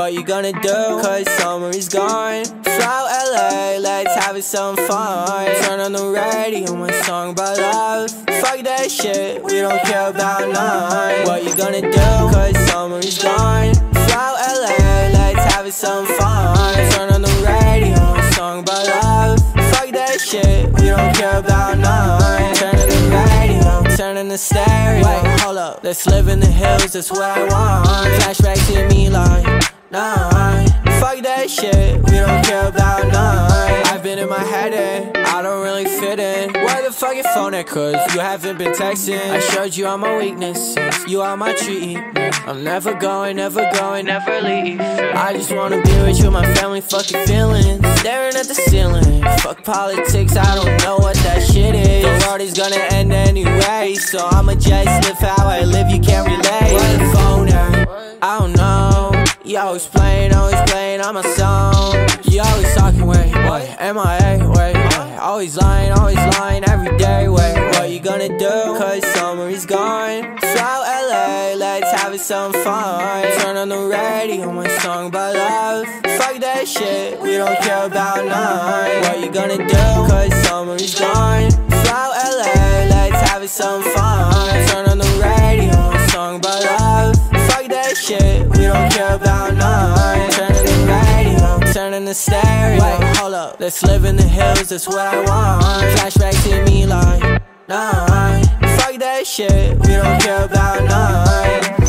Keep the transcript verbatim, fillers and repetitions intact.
What you gonna do? Cause summer is gone. Flow L A, let's have some fun. Turn on the radio, my song about love. Fuck that shit, we don't care about none. What you gonna do? Cause summer is gone. Flow L A, let's have some fun. Turn on the radio, my song about love. Fuck that shit, we don't care about none. Turn on the radio, turn on the stereo. Wait, hold up, let's live in the hills, that's what I want. Flashback to me like, nah, fuck that shit, we don't care about none. I've been in my head and I don't really fit in. Why the fuck your phone at? Cause you haven't been texting. I showed you all my weaknesses, you are my treatment. I'm never going, never going, never leave. I just wanna be with you, my family, fuck your feelings. Staring at the ceiling, fuck politics, I don't know what that shit is. The world is gonna end anyway, so I'ma just live how I live, you can't relate. Where the phone at? I don't know. You always playing, always playing on my song. You always talking, wait, wait, M I A, wait, wait. Always lying, always lying, every day, wait. What you gonna do? Cause summer is gone. Flow L A, let's have some fun. Turn on the radio, my song about love. Fuck that shit, we don't care about none. What you gonna do? Cause summer is gone. Flow L A, let's have some fun. Turn on the radio, my song about love. Fuck that shit, we don't care about none. Turn on the radio, turn on the stereo. Wait, hold up, let's live in the hills, that's what I want. Flashback to me like, nah, fuck that shit, we don't care about none.